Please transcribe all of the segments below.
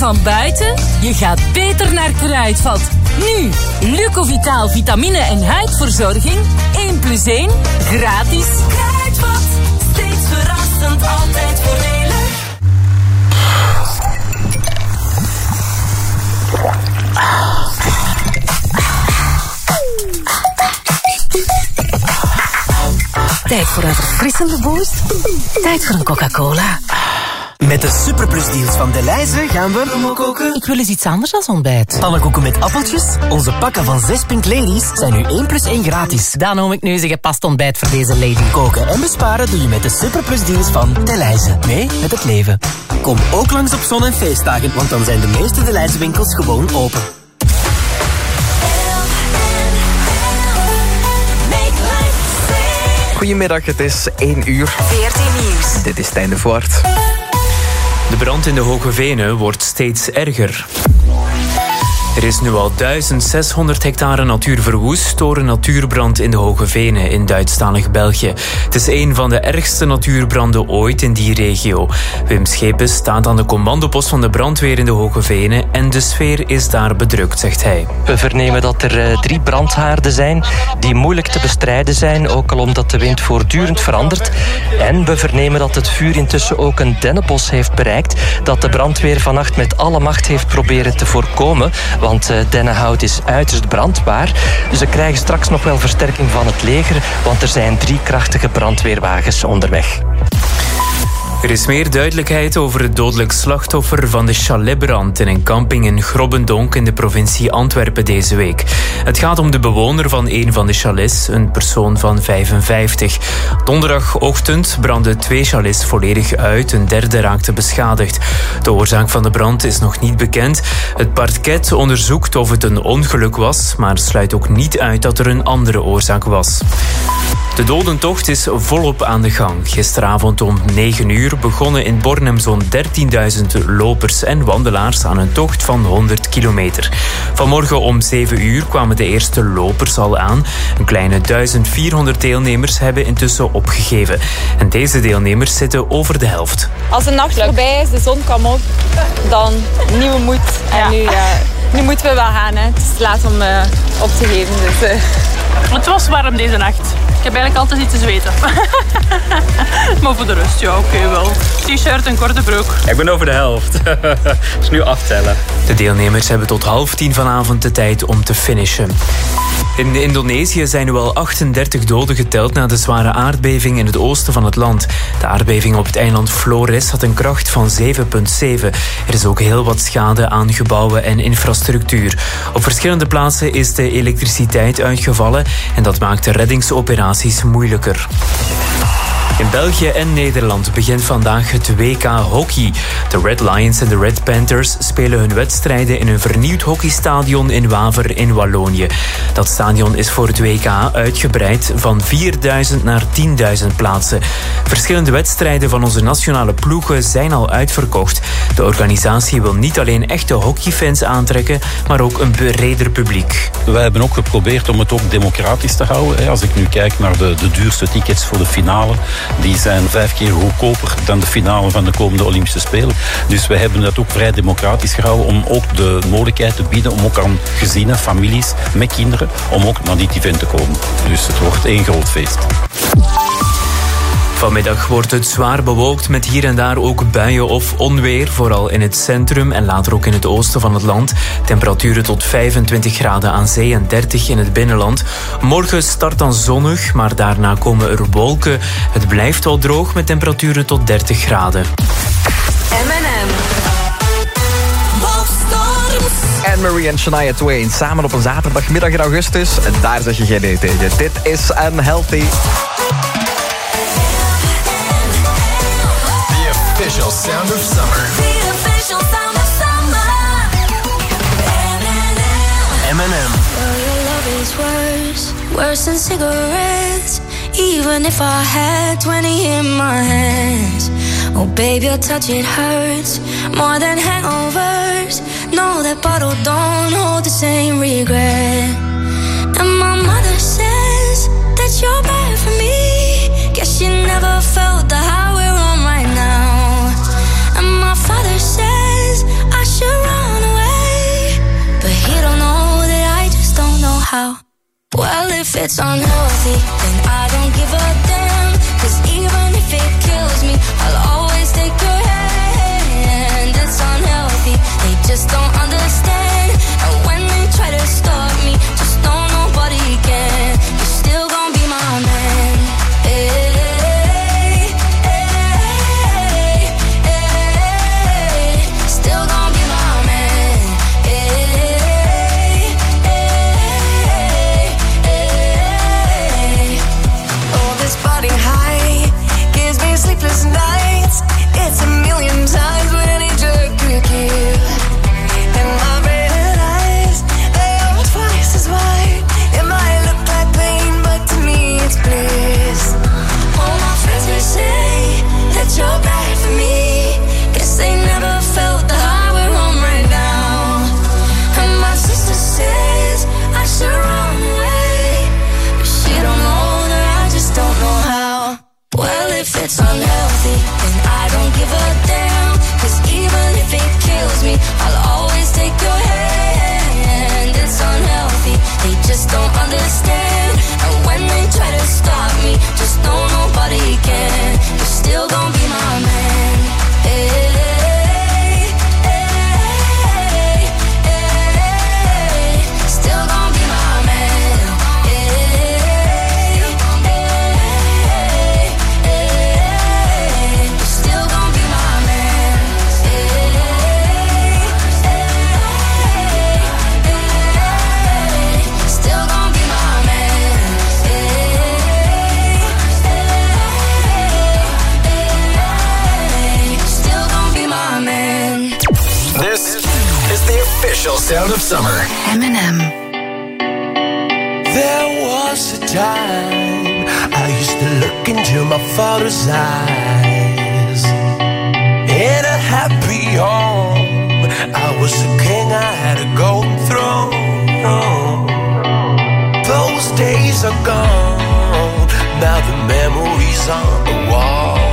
van buiten? Je gaat beter naar Kruidvat. Nu, Lucovitaal vitamine en huidverzorging. 1+1, gratis. Kruidvat, steeds verrassend, altijd voordelig. Tijd voor een verfrissende boost. Tijd voor een Coca-Cola. Met de superplusdeals van Delhaize gaan we koken. Ik wil eens iets anders dan ontbijt. Pannenkoeken met appeltjes. Onze pakken van 6 Pink Ladies zijn nu 1+1 gratis. Dan noem ik nu eens een gepast ontbijt voor deze lady. Koken en besparen doe je met de superplusdeals van Delhaize. Mee met het leven. Kom ook langs op zon- en feestdagen, want dan zijn de meeste Delhaize winkels gewoon open. Goedemiddag, het is 1 uur. VRT Nieuws. Dit is Stijn de Voort. De brand in de Hoge Venen wordt steeds erger. Er is nu al 1600 hectare natuur verwoest door een natuurbrand in de Hoge Venen in Duitsstalig België. Het is een van de ergste natuurbranden ooit in die regio. Wim Schepens staat aan de commandopost van de brandweer in de Hoge Venen en de sfeer is daar bedrukt, zegt hij. We vernemen dat er 3 brandhaarden zijn die moeilijk te bestrijden zijn, ook al omdat de wind voortdurend verandert. En we vernemen dat het vuur intussen ook een dennenbos heeft bereikt, dat de brandweer vannacht met alle macht heeft proberen te voorkomen. Want dennenhout is uiterst brandbaar. Ze krijgen straks nog wel versterking van het leger, want er zijn 3 krachtige brandweerwagens onderweg. Er is meer duidelijkheid over het dodelijk slachtoffer van de chaletbrand in een camping in Grobbendonk in de provincie Antwerpen deze week. Het gaat om de bewoner van een van de chalets, een persoon van 55. Donderdagochtend brandden 2 chalets volledig uit, een derde raakte beschadigd. De oorzaak van de brand is nog niet bekend. Het parket onderzoekt of het een ongeluk was, maar sluit ook niet uit dat er een andere oorzaak was. De dodentocht is volop aan de gang. Gisteravond om 9 uur begonnen in Bornem zo'n 13.000 lopers en wandelaars aan een tocht van 100 kilometer. Vanmorgen om 7 uur kwamen de eerste lopers al aan. Een kleine 1400 deelnemers hebben intussen opgegeven. En deze deelnemers zitten over de helft. Als de nacht voorbij is, de zon kwam op, dan nieuwe moed. En nu moeten we wel gaan. Hè. Het is laat om op te geven. Dus, Het was warm deze nacht. Ik heb eigenlijk altijd iets te zweten. Maar voor de rest, ja, oké, wel. T-shirt en korte broek. Ik ben over de helft. Dus nu aftellen. De deelnemers hebben tot 9:30 vanavond de tijd om te finishen. In Indonesië zijn nu al 38 doden geteld na de zware aardbeving in het oosten van het land. De aardbeving op het eiland Flores had een kracht van 7,7. Er is ook heel wat schade aan gebouwen en infrastructuur. Op verschillende plaatsen is de elektriciteit uitgevallen en dat maakt de reddingsoperaties moeilijker. In België en Nederland begint vandaag het WK Hockey. De Red Lions en de Red Panthers spelen hun wedstrijden in een vernieuwd hockeystadion in Waver in Wallonië. Dat stadion is voor het WK uitgebreid van 4.000 naar 10.000 plaatsen. Verschillende wedstrijden van onze nationale ploegen zijn al uitverkocht. De organisatie wil niet alleen echte hockeyfans aantrekken, maar ook een breder publiek. Wij hebben ook geprobeerd om het ook democratisch te houden. Als ik nu kijk naar de duurste tickets voor de finale, die zijn 5 keer goedkoper dan de finale van de komende Olympische Spelen. Dus wij hebben dat ook vrij democratisch gehouden om ook de mogelijkheid te bieden om ook aan gezinnen, families met kinderen, om ook naar dit event te komen. Dus het wordt 1 groot feest. Vanmiddag wordt het zwaar bewolkt met hier en daar ook buien of onweer. Vooral in het centrum en later ook in het oosten van het land. Temperaturen tot 25 graden aan zee en 30 in het binnenland. Morgen start dan zonnig, maar daarna komen er wolken. Het blijft wel droog met temperaturen tot 30 graden. M&M. Anne-Marie en Shania Twain samen op een zaterdagmiddag in augustus. En daar zeg je geen nee tegen. Dit is Unhealthy. Official sound of summer. The official sound of summer. M&M. Oh, your love is worse than cigarettes. Even if I had 20 in my hands. Oh, baby, your touch, it hurts more than hangovers. No, that bottle don't hold the same regret. And my mother says that you're bad for me. Guess you never felt the high we're on right now. And my father says I should how. Well, if it's unhealthy, then I don't give a damn. 'Cause even if it kills me, I'll always take your hand. It's unhealthy, they just don't understand. And when they try to stop me, just know nobody can. You're still gonna be my man. Hey, hey, hey, still gonna be my man. Hey, hey, hey. Oh, this body high gives me sleepless nights. It's a million times what any drug could give. And my red eyes, they are twice as wide. It might look like pain, but to me it's bliss. All my friends will say that you're bad for me. Guess they never felt the high we're on right now. And my sister says I should run away, but she don't know that I just don't know how. Well, if it's unhealthy, then I don't give a damn. 'Cause even if it kills me, I'll always take your hand. It's unhealthy, they just don't understand. And when they try to stop me, just know nobody can. You're still gonna be my man. Hey, hey, hey, still gonna be my man. Hey, hey, hey, still gonna be my man. Hey, hey, still gonna be my man. Hey, still gonna be my man. This is the official sound of summer. Eminem. There was a time I used to look into my father's eyes. In a happy home, I was a king, I had a golden throne. Those days are gone, now the memories on the wall.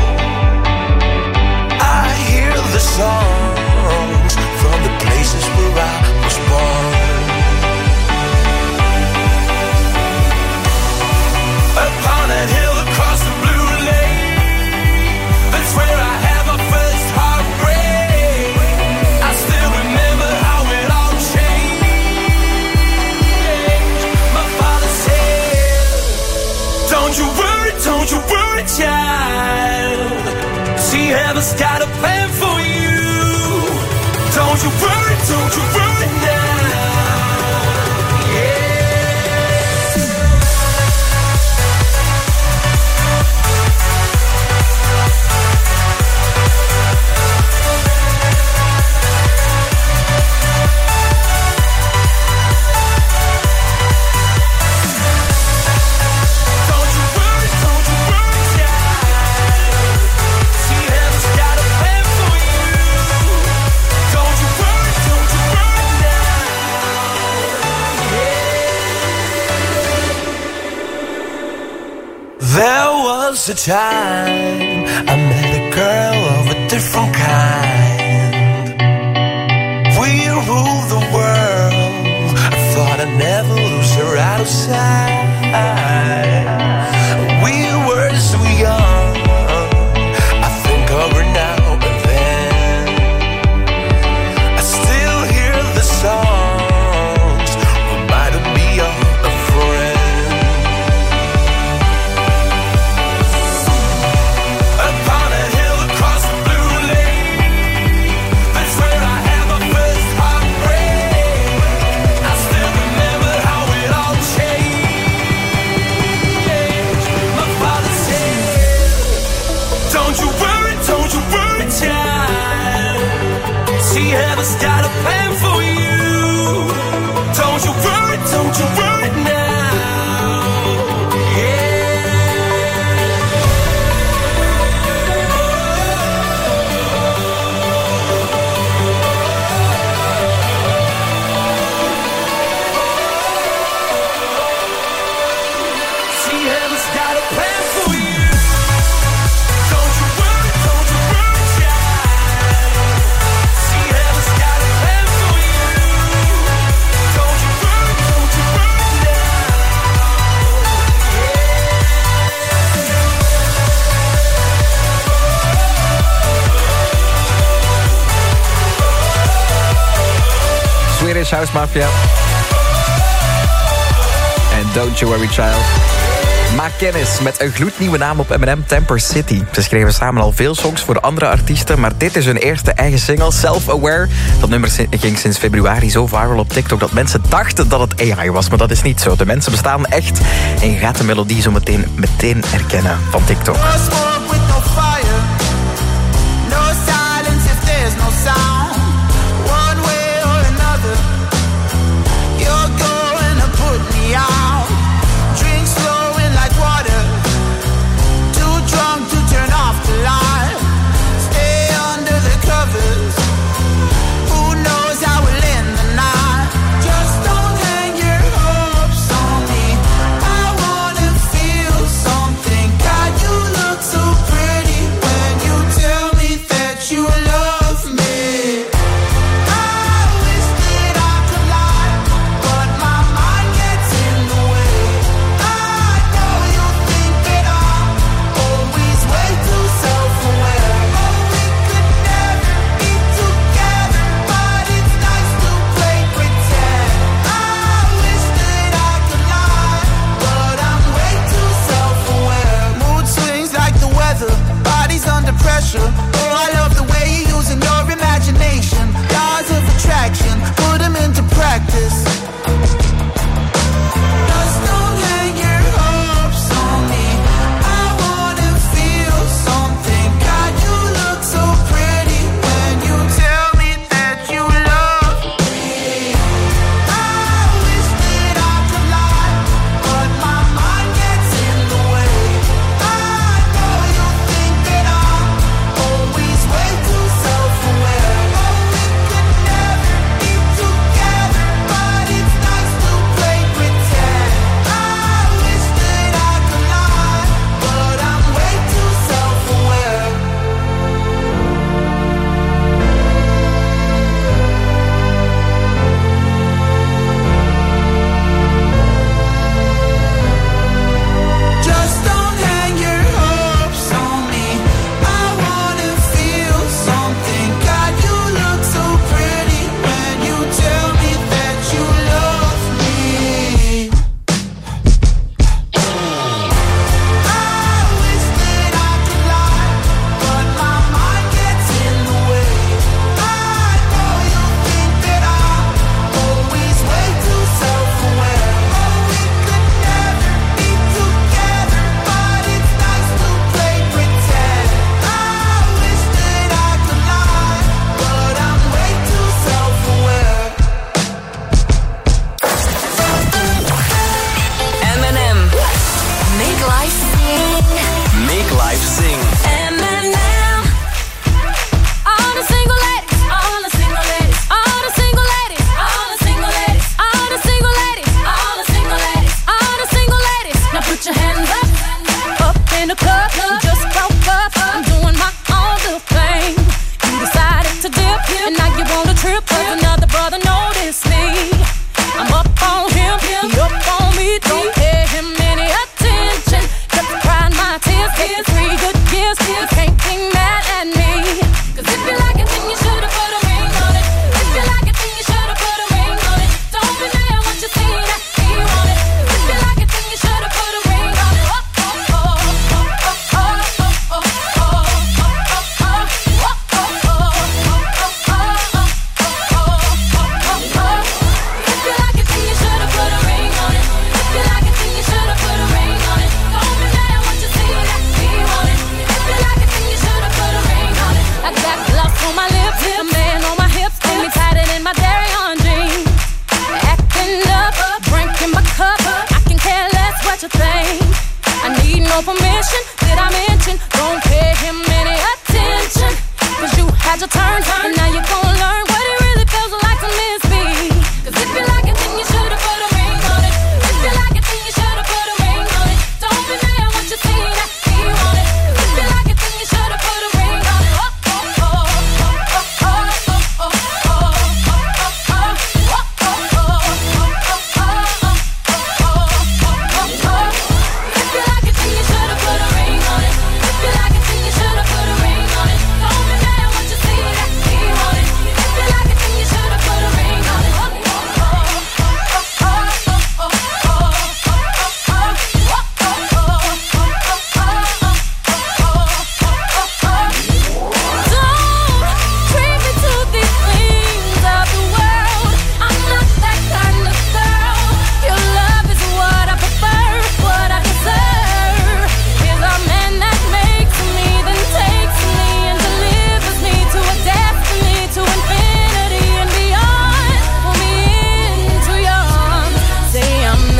I hear the songs from the places where I was born. Upon that hill across the blue lake, that's where I had my first heartbreak. I still remember how it all changed. My father said, don't you worry, child. See, heaven's got a plan for you. Don't you worry now. Yeah. There was a time I met a girl of a different kind. We ruled the world. I thought I'd never lose her out of sight. We were so young. I think of her now and then. I still hear the songs reminding me of a friend. Swedish House Mafia. En Don't You Worry Child. Maak kennis met een gloednieuwe naam op M&M, Temper City. Ze schreven samen al veel songs voor de andere artiesten, maar dit is hun eerste eigen single, Self-Aware. Dat nummer ging sinds februari zo viral op TikTok dat mensen dachten dat het AI was, maar dat is niet zo. De mensen bestaan echt en je gaat de melodie zo meteen herkennen van TikTok.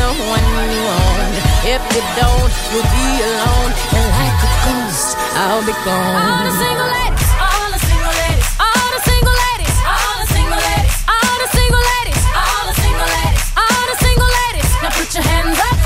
one you own. If you don't, you'll be alone. And like a ghost, I'll be gone. All the single ladies, all the single ladies, all the single ladies, all the single ladies, all the single ladies, all the single ladies, all the single ladies. Now put your hands up.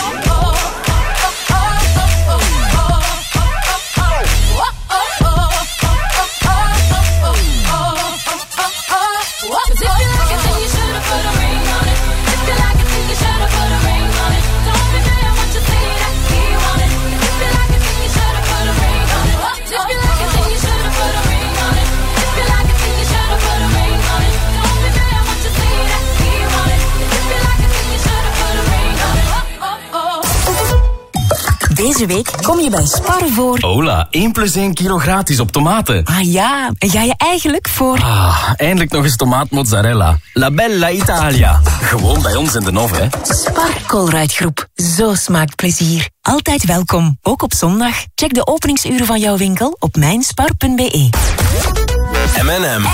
Deze week kom je bij Spar voor... Hola, 1 + 1 kilo gratis op tomaten. Ah ja, en ga je eigenlijk voor... Eindelijk nog eens tomaatmozzarella. La Bella Italia. Gewoon bij ons in de Nov, hè. Spar Colruyt-groep. Zo smaakt plezier. Altijd welkom, ook op zondag. Check de openingsuren van jouw winkel op mijnspar.be. M&M.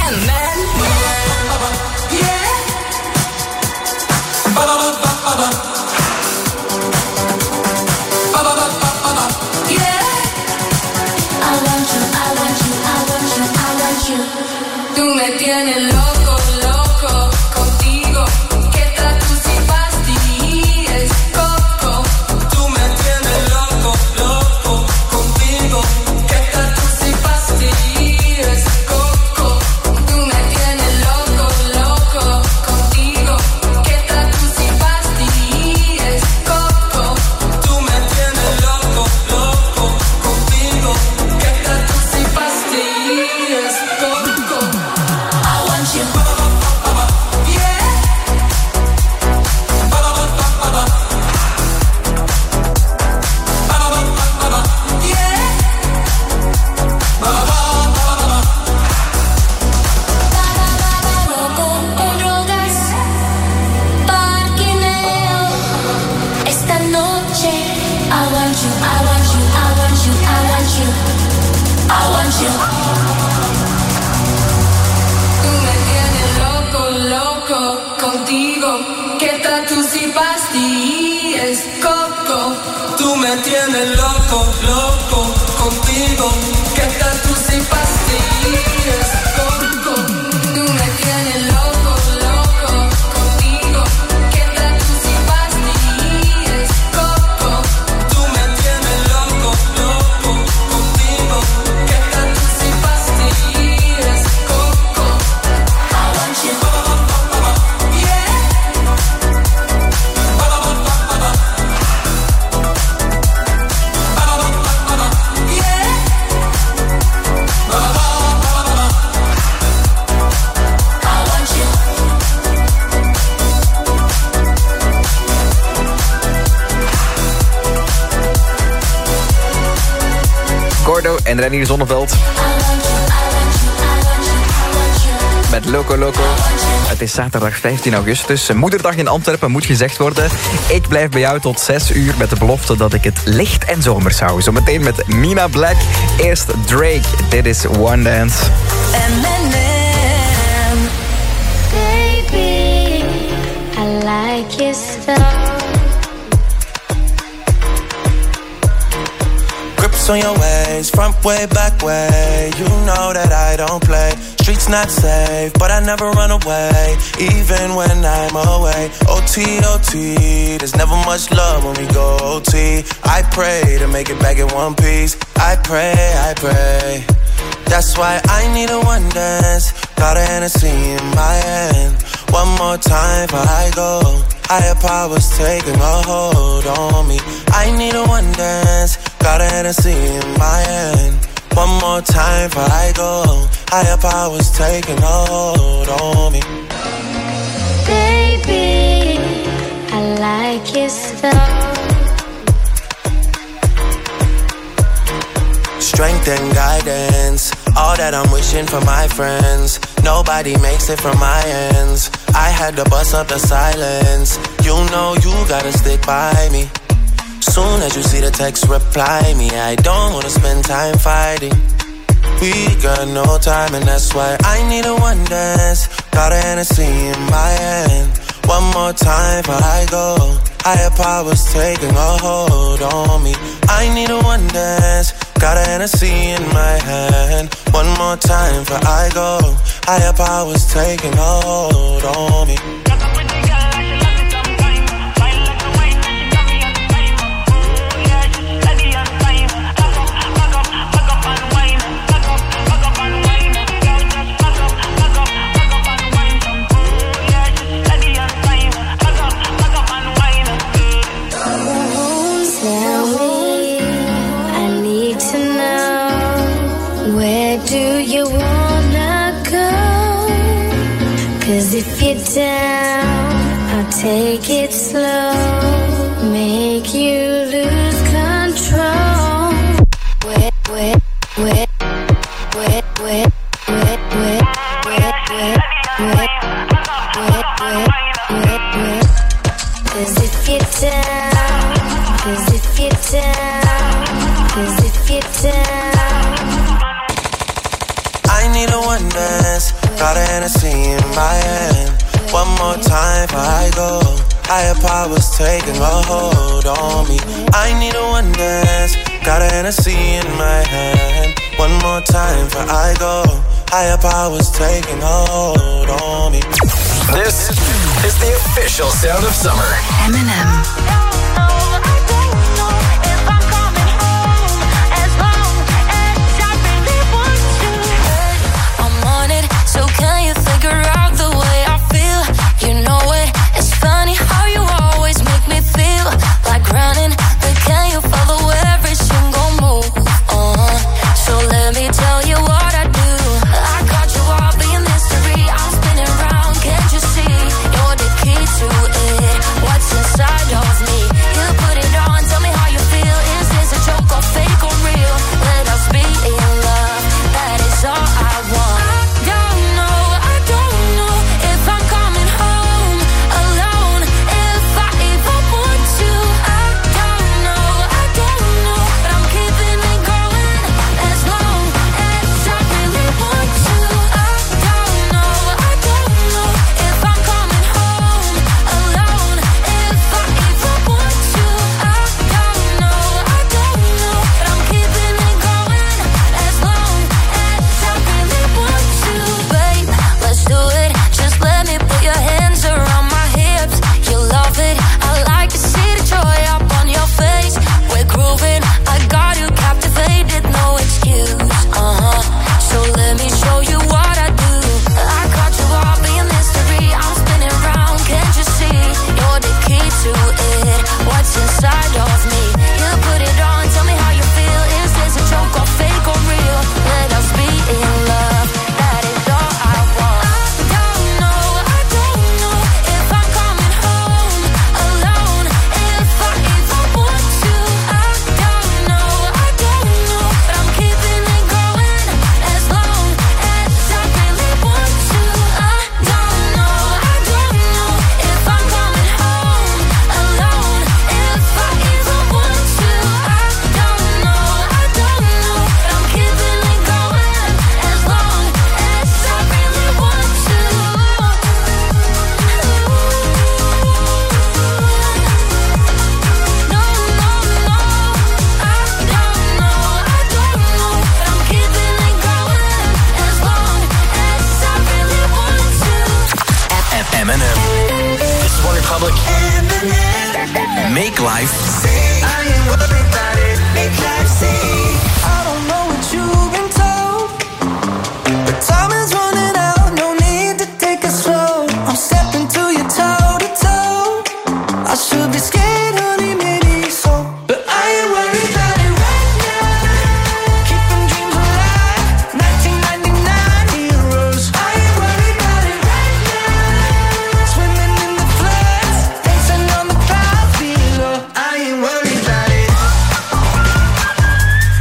Tú me tienes loco, loco, contigo. ¿Qué tal tú si pastillas, coco? Tú me tienes loco, loco, contigo. ¿Qué tal tú si pastillas, coco? Tú me tienes loco, loco, contigo. ¿Qué tal tú si pastillas, coco? Tú me tienes loco, loco, contigo. ¿Qué tal tú si pastillas, coco? Contigo, ¿qué tal tú si pastillas, coco? Tú me tienes loco, loco, contigo. ¿Qué tal tú si pastillas, coco? Tú me tienes loco, loco, contigo. ¿Qué tal tú si pastillas, coco? Tú me tienes loco, loco, contigo. ¿Qué tal tú si pastillas, coco? I want you. Gordo en Renier Zonneveld. Met Loco Loco. Het is zaterdag 15 augustus. Moederdag in Antwerpen moet gezegd worden. Ik blijf bij jou tot 6 uur met de belofte dat ik het licht en zomers hou. Zometeen met Nina Black. Eerst Drake. Dit is One Dance. Baby, I like your stuff. Grips on your ways, front way, back way. You know that I don't play. Streets not safe, but I never run away, even when I'm away. OT, OT, there's never much love when we go OT. I pray to make it back in one piece. I pray. That's why I need a one dance. Got a Hennessy in my hand. One more time before I go. Higher powers taking a hold on me. I need a one dance. Got a Hennessy in my hand. One more time before I go. Higher powers taking a hold on me. Baby, I like your stuff. Strength and guidance, all that I'm wishing for my friends. Nobody makes it from my ends. I had to bust up the silence. You know you gotta stick by me. Soon as you see the text, reply me. I don't wanna spend time fighting. We got no time and that's why I need a one dance. Got a Hennessy in my hand. One more time before I go. Higher powers taking a hold on me. I need a one dance, got a Hennessy in my hand. One more time before I go. Higher powers taking a hold on me. If you're down, I'll take it slow, make you lose control. Wet, wet, wet, wet, wet, wet, wet, wet, wet, wet, wet, wet, wet. 'Cause if you're down, 'cause if you're down, 'cause if you're down. I need a one dance, got a Hennessy in my hand. One more time before I go. Higher powers taking a hold on me. I need a one dance, got a Hennessy in my hand. One more time before I go. Higher powers taking a hold on me. This is the official sound of summer. M&M. So can you figure out the way I feel? You know it, it's funny how you always make me feel like running, but can you follow every single move? So let me tell you what I do. I got you all being mystery. I'm spinning around, can't you see? You're the key to it. What's inside of me? You put it on, tell me how you feel. Is this a joke or fake or real? Let us be in love, that is all I want. Make life. I ain't worried about it. Make life sing. I don't know what you've been told, but time is running out. No need to take it slow. I'm stepping to you toe to toe. I should be scared, honey, maybe so, but I ain't worried about it right now. Keeping dreams alive. 1999 heroes. I ain't worried about it right now. Swimming in the floods, dancing on the clouds below. I ain't worried about it.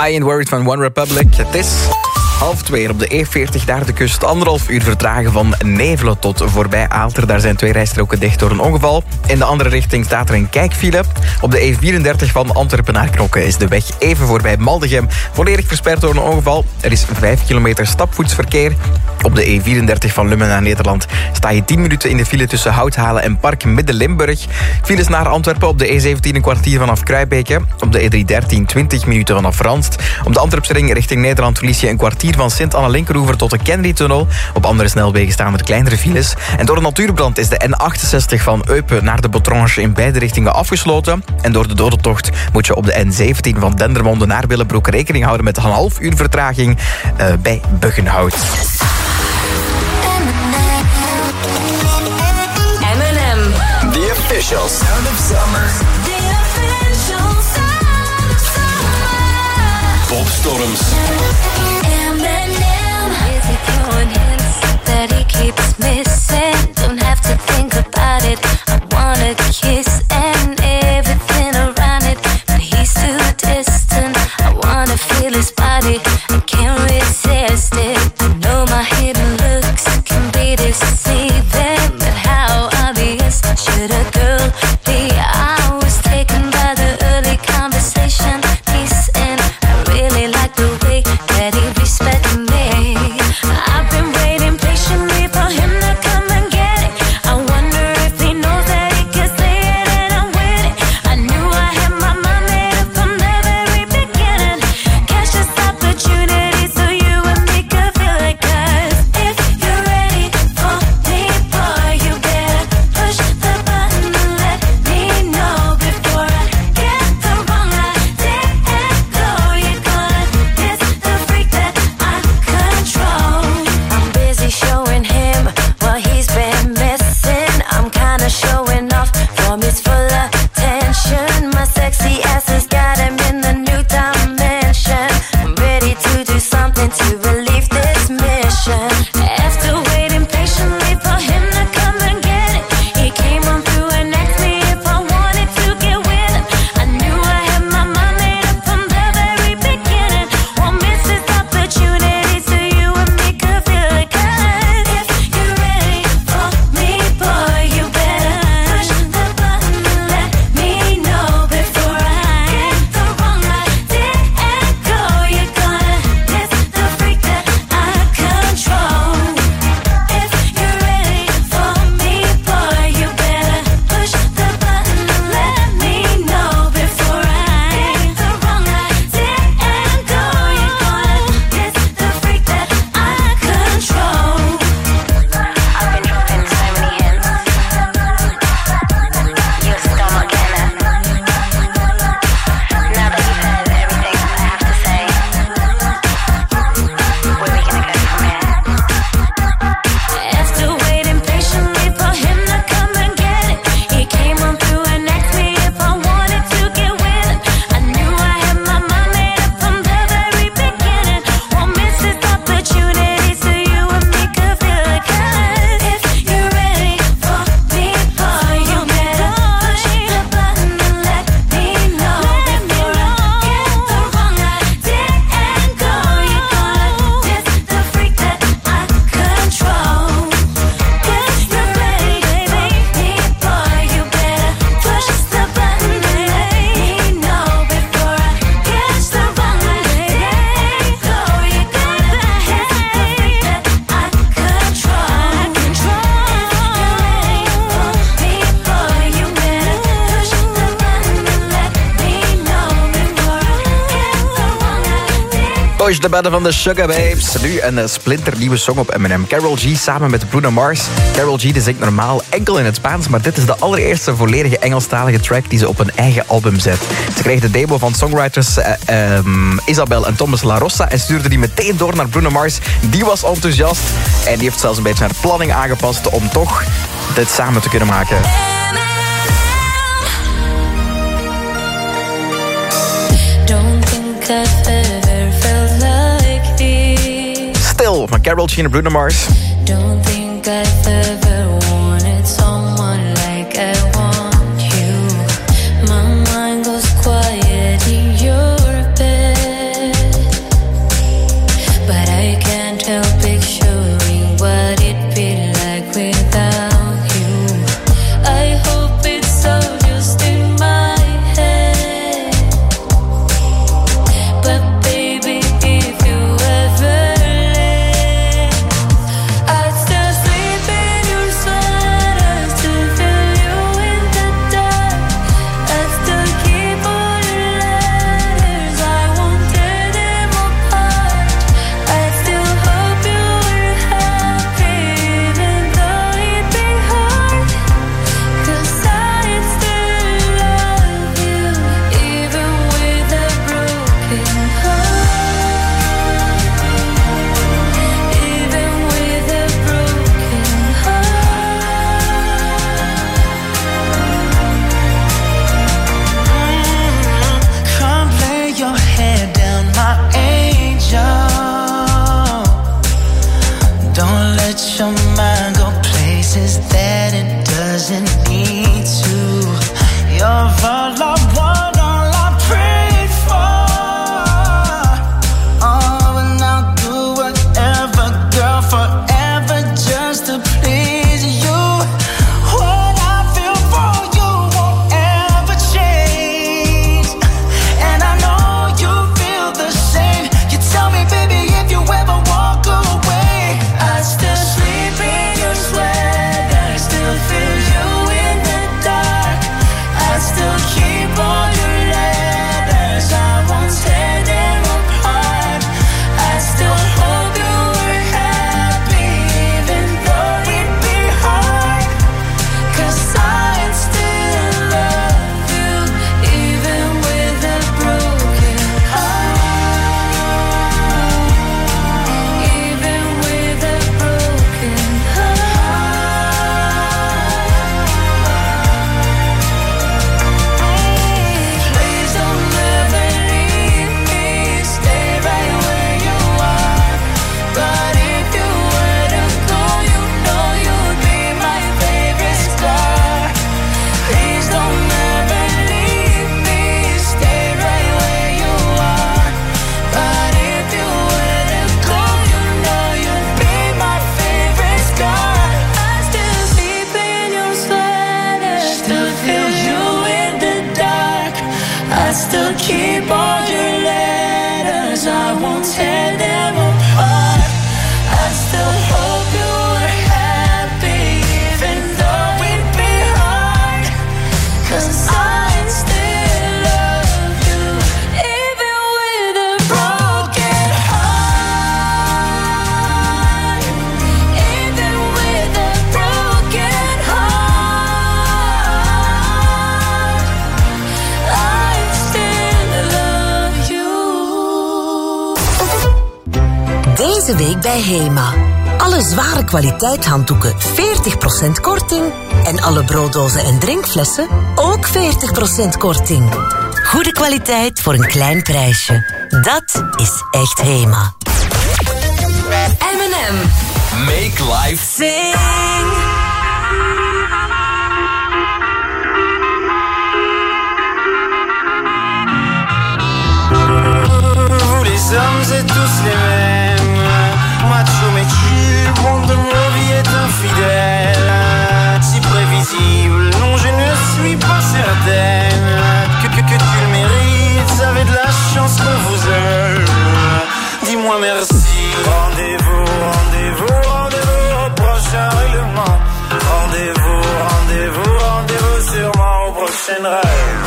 Ain't Worried van One Republic. Het is 1:30 op de E40 naar de kust. 1,5 uur vertragen van Nevelen tot voorbij Aalter. Daar zijn 2 rijstroken dicht door een ongeval. In de andere richting staat er een kijkfile. Op de E34 van Antwerpen naar Knokke is de weg even voorbij Maldegem volledig versperd door een ongeval. Er is 5 kilometer stapvoetsverkeer. Op de E34 van Lummen naar Nederland sta je 10 minuten in de file tussen Houthalen en Park Midden-Limburg. Files naar Antwerpen op de E17 een kwartier vanaf Kruibeke. Op de E313 20 minuten vanaf Ranst. Op de Antwerpsring richting Nederland verlies je een kwartier van Sint-Anne-Linkeroever tot de Kennedy-tunnel. Op andere snelwegen staan er kleinere files. En door een natuurbrand is de N68 van Eupen naar de Botrange in beide richtingen afgesloten. En door de dodentocht moet je op de N17 van Dendermonde naar Willebroek rekening houden met een half uur vertraging bij Buggenhout. M&M. The official sound of summer. The official sound of summer. Popstorms. M&M. Is he throwing hints that he keeps missing? Don't have to think about it. I wanna kiss and everything around it, but he's too distant. I wanna feel his body. I can't resist it. I know my hidden looks can be deceiving, but how obvious should a girl be? I was taken by the early conversation piece, and I really like the way that he respects me. I've been waiting patiently for him to come and get it. I wonder if he knows that he can say it and I'm with it. I knew I had my mind made up from the very beginning. Catch this opportunity so you and me could feel it. 'Cause if you're ready for me, boy, you better push the button and let me know before I get the wrong idea and go. You're gonna miss the freak that I control. I'm busy showing him what he's been missing. I'm kinda showing off from his full attention. My sexy ass has got him in the new dimension. I'm ready to do something to relieve this mission. After waiting patiently for him to come and get it, he came on through and asked me if I wanted to get with him. I knew I had my mind made up from the very beginning. Won't miss this opportunity so you and me could feel it. 'Cause if you're ready for me, boy, you better push the button and let me know before I get the wrong idea and go. You're gonna miss the freak that I control. If you're ready for me, boy, you better push the button and let me know before I get the wrong idea and go. You're gonna miss the freak that I control. I've been dropping so many hints. You're still not getting it. Now that you've heard everything I have to say, where are we gonna go from here? After waiting patiently for him to come and get it, he came on through and asked me if I wanted to get with him. I knew I had my mind made up from the very beginning. Won't miss this opportunity so you and me could feel it. 'Cause if you're ready for me, boy, you better push the button and let me know before I get the wrong idea and go. You're gonna miss the freak that I control. If you're ready for me, boy, you better push the button and let me know before I catch the wrong idea and go. You're gonna miss the freak that I control. If you're ready for me, boy, you better push the button and let me know before I get the wrong idea. Push the button van de Sugar Babes. Nu een splinternieuwe song op M&M. Karol G samen met Bruno Mars. Karol G die zingt normaal enkel in het Spaans, maar dit is de allereerste volledige Engelstalige track die ze op een eigen album zet. Ze kreeg de demo van songwriters Isabel en Thomas La Rosa en stuurde die meteen door naar Bruno Mars. Die was enthousiast en die heeft zelfs een beetje haar planning aangepast om toch dit samen te kunnen maken. Don't think I've ever felt like this. Stil van Karol G en Bruno Mars. Don't think I've ever wanted someone like I want you. My mind goes quiet in your bed. I still keep all your letters, I won't tear them apart. I still hope you were happy, even though it'd be hard. 'Cause I still love you, even with a broken heart. Even with a broken heart, I still love you. Deze week bij HEMA. Alle zware kwaliteit handdoeken 40% korting. En alle brooddozen en drinkflessen ook 40% korting. Goede kwaliteit voor een klein prijsje. Dat is echt HEMA. M&M. Make life Sing. Vous les hommes êtes tous les mêmes, macho mais tu, monde de nos vies est infidèle. Si prévisible, non je ne suis pas certaine que tu le mérites, avez de la chance qu'on vous aime. Dis-moi merci. Rendez-vous, rendez-vous, rendez-vous au prochain règlement. Rendez-vous, rendez-vous, rendez-vous sûrement au prochain rêve.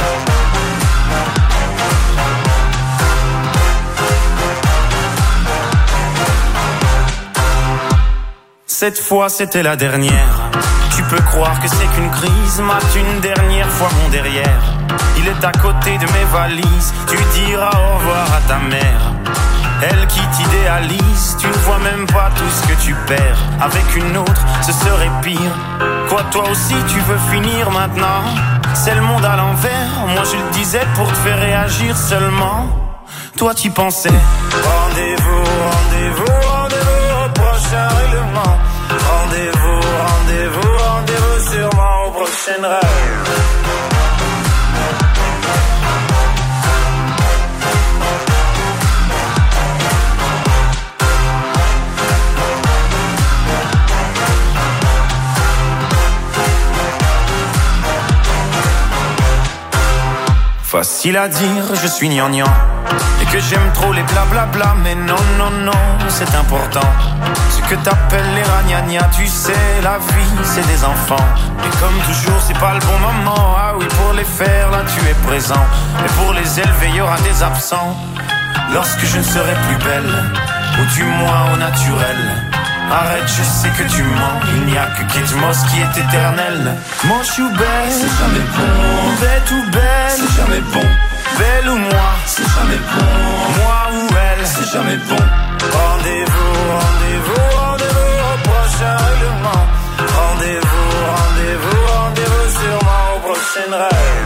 Cette fois c'était la dernière. Tu peux croire que c'est qu'une crise, mate une dernière fois mon derrière. Il est à côté de mes valises, tu diras au revoir à ta mère. Elle qui t'idéalise, tu ne vois même pas tout ce que tu perds. Avec une autre, ce serait pire. Quoi, toi aussi tu veux finir maintenant? C'est le monde à l'envers, moi je le disais pour te faire réagir seulement. Toi tu pensais. Rendez-vous, rendez-vous, rendez-vous au prochain règlement. Rendez-vous, rendez-vous, rendez-vous sûrement au prochain rêve. Facile à dire, je suis gnangnan, et que j'aime trop les blablabla, mais non, non, non, c'est important. Ce que t'appelles les ragnagnas, tu sais, la vie, c'est des enfants. Et comme toujours, c'est pas le bon moment, ah oui, pour les faire, là, tu es présent. Et pour les élever, il y aura des absents. Lorsque je ne serai plus belle, ou du moins au naturel. Arrête, je sais que tu mens, il n'y a que Kate Moss qui est éternel. Moche ou belle, c'est jamais bon. Bête ou belle, c'est jamais bon. Belle ou moi, c'est jamais bon. Moi ou elle, c'est jamais bon. Rendez-vous, rendez-vous, rendez-vous au prochain règlement. Rendez-vous, rendez-vous, rendez-vous sûrement au prochain rêve.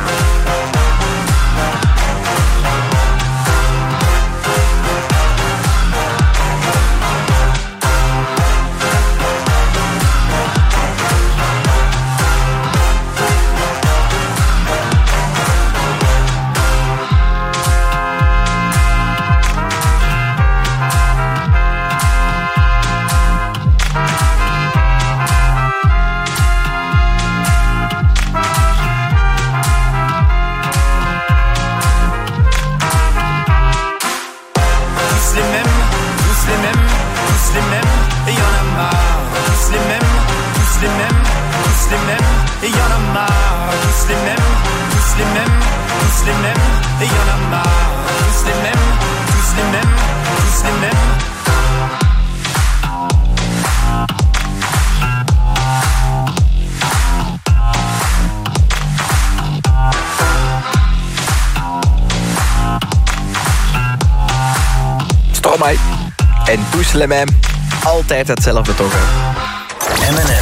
Stromae en Tous les mêmes. Altijd hetzelfde toch, hè? M&M.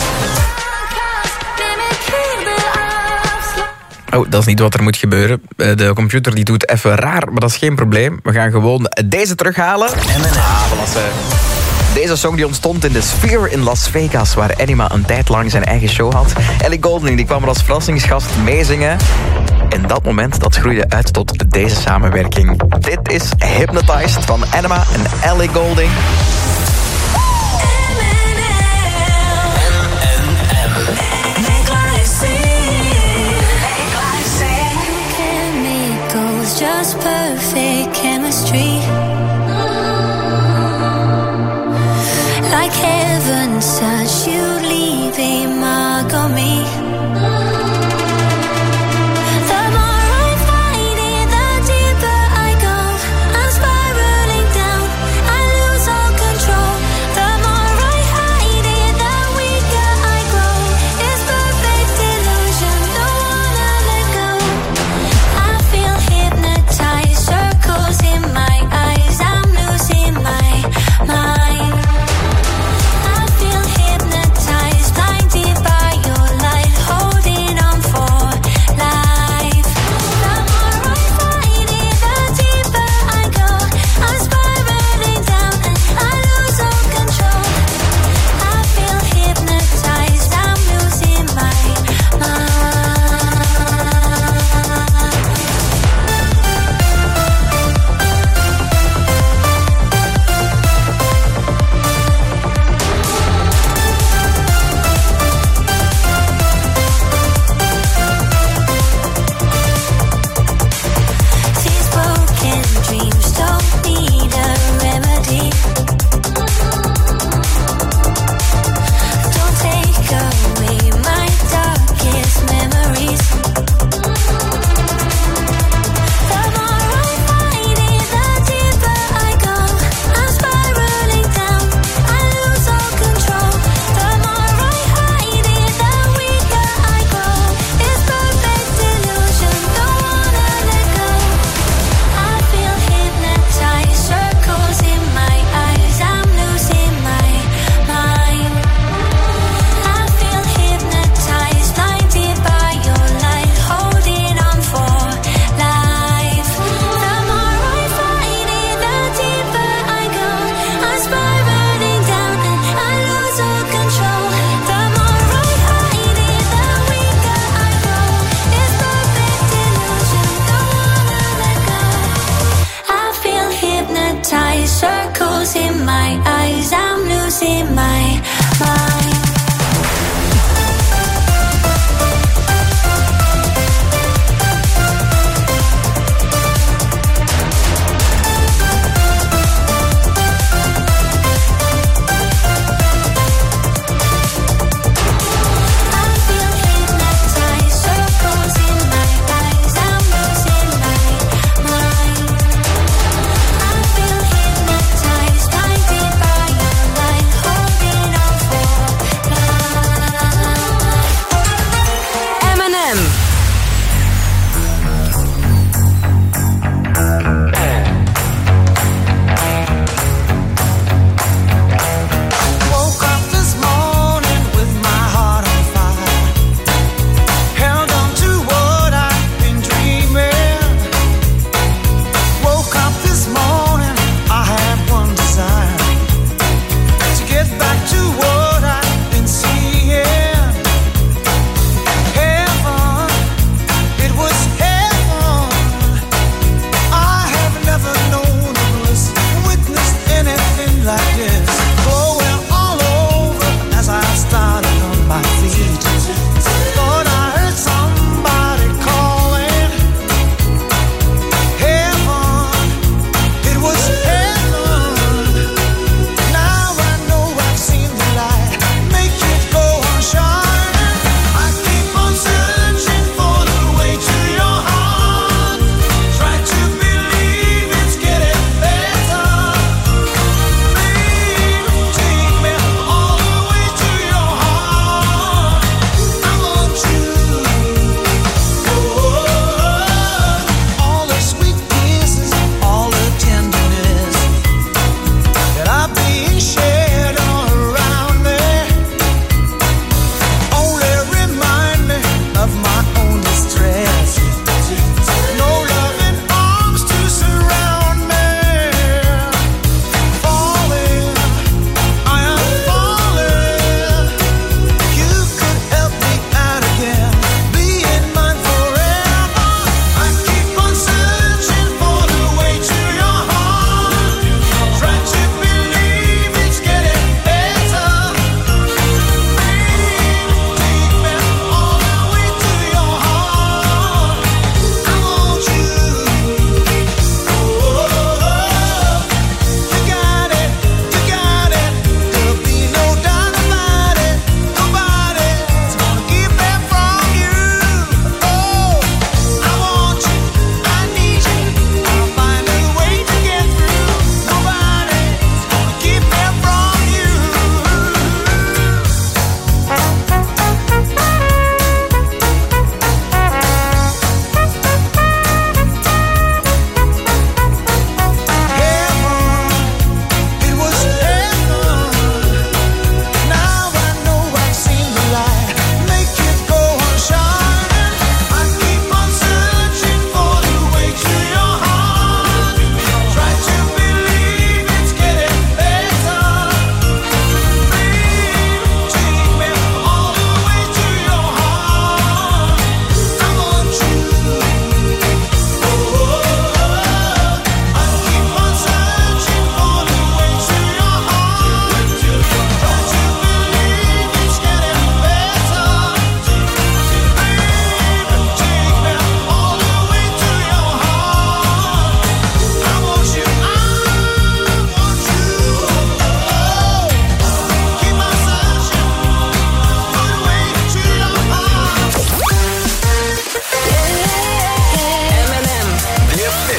Oh, dat is niet wat er moet gebeuren. De computer die doet even raar, maar dat is geen probleem. We gaan gewoon deze terughalen. Deze song die ontstond in de Sphere in Las Vegas, waar Enima een tijd lang zijn eigen show had. Ellie Goulding die kwam er als verrassingsgast meezingen. En dat moment dat groeide uit tot deze samenwerking. Dit is Hypnotized van Enima en Ellie Goulding. Make life sing. You can make just perfect chemistry. Like heaven such, you leave a mark on me. The more I fight it, the deeper I go. I'm spiraling down, I lose all control. The more I hide it, the weaker I grow. It's perfect illusion, don't wanna let go. I feel hypnotized, circles in my eyes. I'm losing my mind. I feel hypnotized, blinded by your light.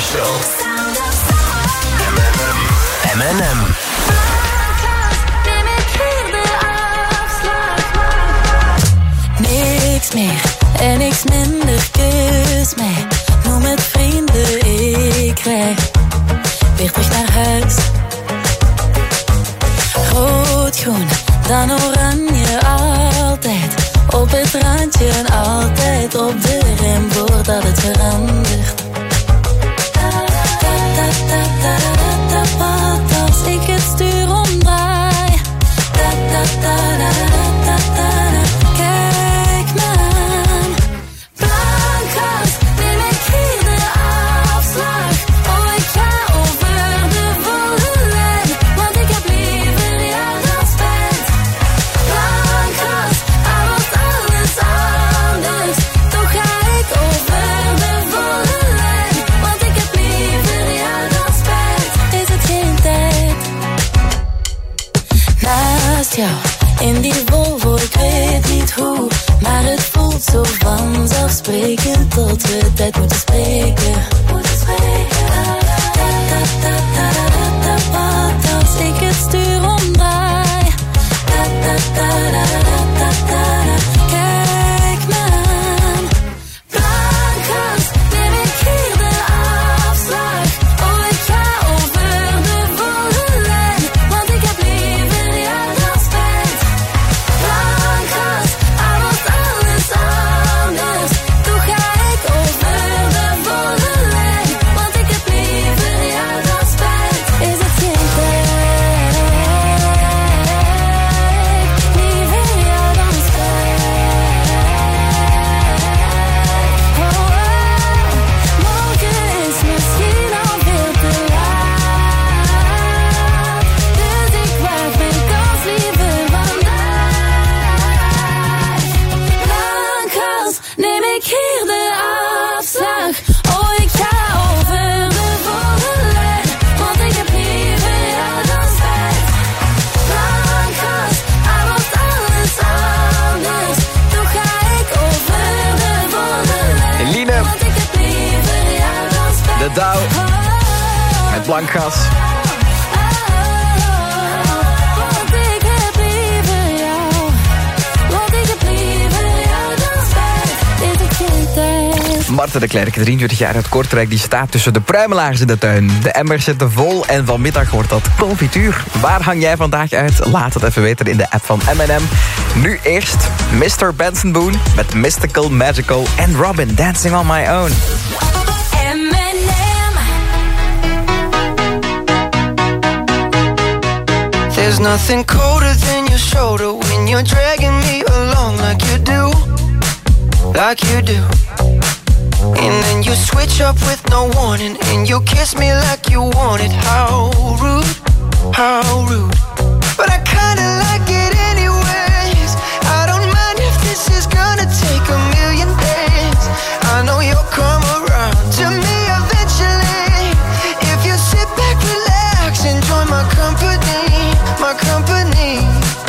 official sound of summer. M&M. Niks meer en niks minder, kus mij. Noem het vrienden, ik krijg weer terug naar huis. Rood, groen, dan oranje, altijd op het randje en altijd op de rem voordat het verandert. Wat als ik het stuur omdraai? Kijk me aan. Blankgas, neem ik hier de afslag. Oh, ik ga over de volle lijn, want ik heb liever jou dan spijt. Blankgas, er wordt alles anders. Toch ga ik over de volle lijn, want ik heb liever jou dan spijt. Is het geen tijd? Naast jou, in die Volvo, ik weet niet hoe, maar het voelt zo vanzelfsprekend tot we tijd moeten spreken. Wat als ik het stuur omdraai? Kijk me aan. Blankgas, neem ik hier de afslag. Oh, ik ga over de volle lijn, want ik heb liever jou dan spijt. Blankgas, er wordt alles anders. Toch ga ik over de volle lijn, want ik heb liever jou dan spijt. Is het geen tijd? Liever jou dan spijt. Morgen is misschien al veel te laat, dus ik wacht mijn kans liever vandaag. Blankgas, neem ik hier de afslag. Oh, ik ga over de volle lijn, want ik heb liever jou dan spijt. Blankgas, er wordt alles anders. Toch ga ik over de volle lijn, Eline, want ik heb liever jou dan spijt. de Douw met Blankgas. Want ik heb liever jou, want ik heb liever jou dan spijt. Is het geen tijd? Marta de Klerk, 23 jaar uit Kortrijk, die staat tussen de pruimelaars in de tuin. De emmers zitten vol en vanmiddag wordt dat confituur. Waar hang jij vandaag uit? Laat het even weten in de app van M&M. Nu eerst Mr. Benson Boone met Mystical, Magical en Robin, Dancing on My Own. There's nothing colder than your shoulder when you're dragging me along like you do, like you do. And then you switch up with no warning, and you kiss me like you want it. How rude, how rude. But I kinda like it anyways. I don't mind if this is gonna take a million days. I know you'll come around to me eventually. If you sit back, relax, enjoy my company, my company.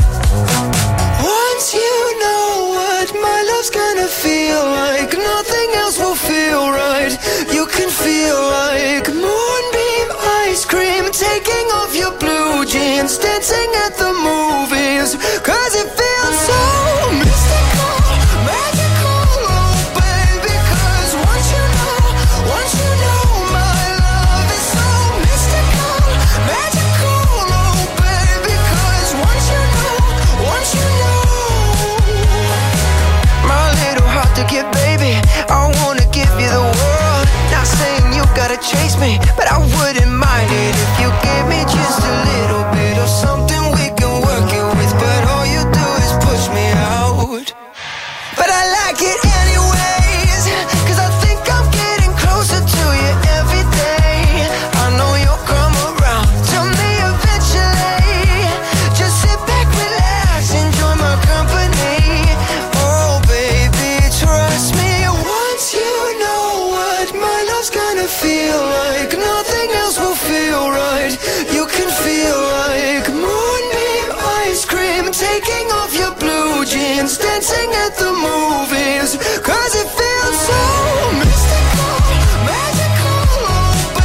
Once you know what my love's gonna feel like, nothing else will feel right. You can feel like moonbeam ice cream, taking off your blue jeans, dancing at the movies, 'cause it feels so mystical, magical, oh baby. 'Cause once you know my love is so mystical, magical, oh baby. 'Cause once you know my little heart to give, baby, I wanna give you the world. Not saying you gotta chase me, but I wouldn't mind it if you gave me just a little bit of something we can work it with. But all you do is push me out. But I like it anyways, 'cause I think I'm getting closer to you every day. I know you'll come around to me eventually. Just sit back, relax, enjoy my company. Oh baby, trust me. Once you know what my love's gonna feel like, nothing else will feel right. You can feel like moonbeam ice cream, taking off your blue jeans, dancing at the movies, 'cause it feels so mystical, magical, oh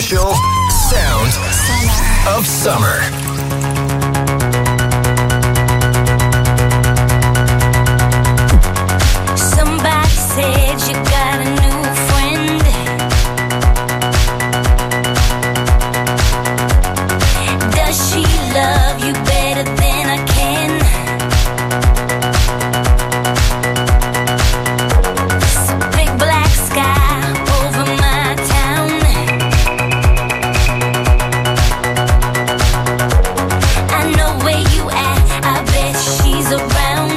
official sound of summer. Somebody said you got a new friend. Does she love you better than I can? It's a big black sky over my town. I know where you at, I bet she's around.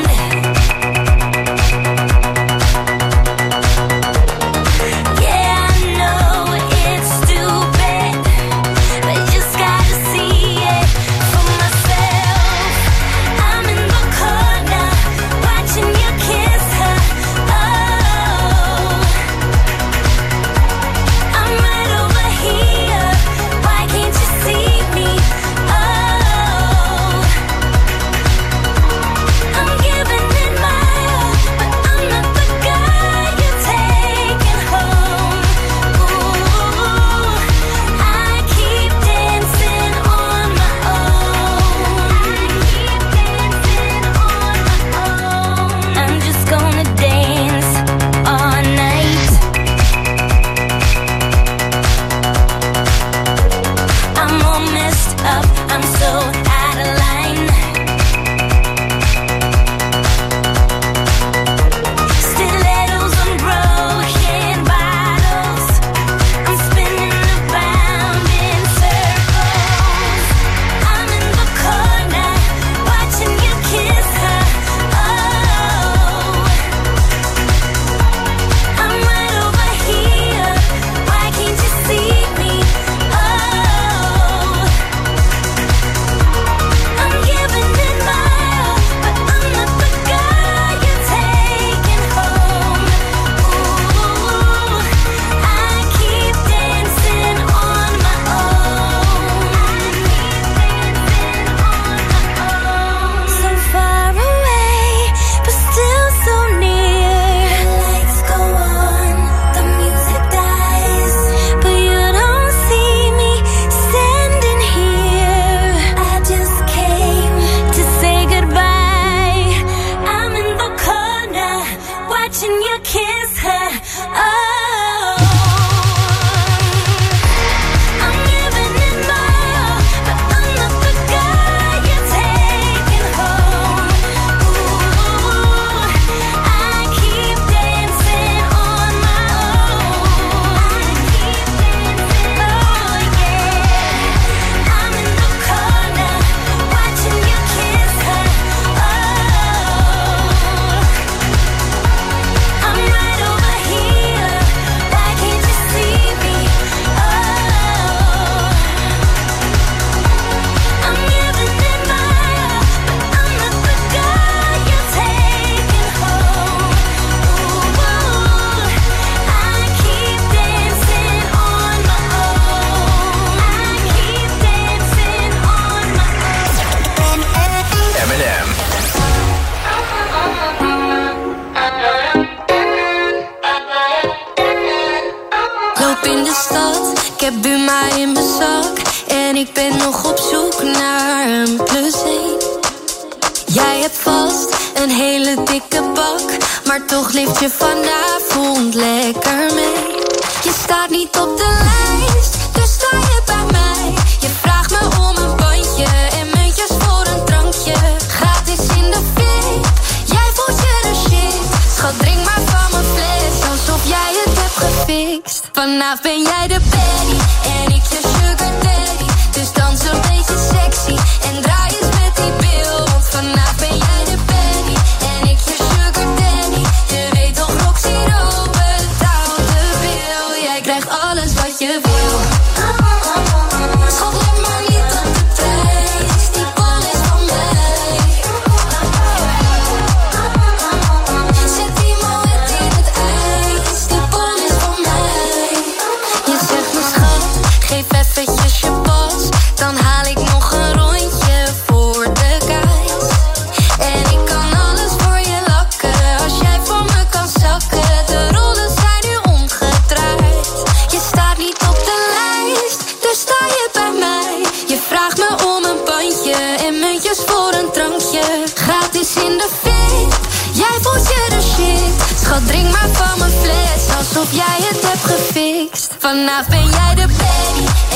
Yeah, I know it's stupid, but just gotta see it for myself. I'm in the corner, watching you kiss her. Oh, I'm right over here. Why can't you see me? Oh, I'm giving it my all, but I'm not the guy you're taking home. Ooh, I keep dancing on my own. I'm just gonna dance all night. I'm all messed up, I'm so out of line. Stilettos and broken bottles, I'm spinning around in circles. I'm in the corner, watching you kiss her. Oh, I'm right over here. Why can't you see me? Oh, I'm giving it my all, but I'm not the guy you're taking home. Ooh, I keep dancing on my own. So far away, but still so near. The lights go on, the music dies, but you don't see me standing here. I just came to say goodbye. I'm in the corner, watching you kiss her. Oh, I'm giving it my all, but I'm not the guy you're taking home. Ooh, I keep dancing on my own. Oh yeah, I'm in the corner, watching you kiss her. Oh, I'm right over here. Why can't you see me? Oh, I'm giving it my all, but I'm not the guy you're taking home. Ooh, I keep dancing on my own. I keep dancing on my own. Eminem. Loop in de stad, ik heb Buma in mijn zak. En ik ben nog op zoek naar een +1. Jij hebt vast een hele dikke bak, maar toch leeft je vanavond lekker mee. Je staat niet op de lijst, dus sta je bij mij. Je vraagt me om een bandje en muntjes voor een drankje. Gratis in de VIP, jij voelt je de shit. Schat, drink maar van mijn fles, alsof jij het hebt gefixt. Vanavond ben jij de baddie en ik je sugar daddy. Dus dans een beetje sexy en draai eens met die bil. Want vanavond ben jij de baddie en ik je sugar daddy. Je weet toch, Roxy Rowe betaalt de bil. Jij krijgt alles wat je wil. Schat, let maar niet op de prijs, die bal is van mij. Zet die moet in het ijs, die bal is van mij. Je zegt me schat, geef eventjes je pas, dan haal ik nog een rondje voor de guys. En ik kan alles voor je lakken, als jij voor me kan zakken. De rollen zijn nu omgedraaid, je staat niet op de lijst, in de fik. Jij voelt je de shit. Schat, drink maar van mijn fles, alsof jij het hebt gefixt. Vanaf ben jij de baby.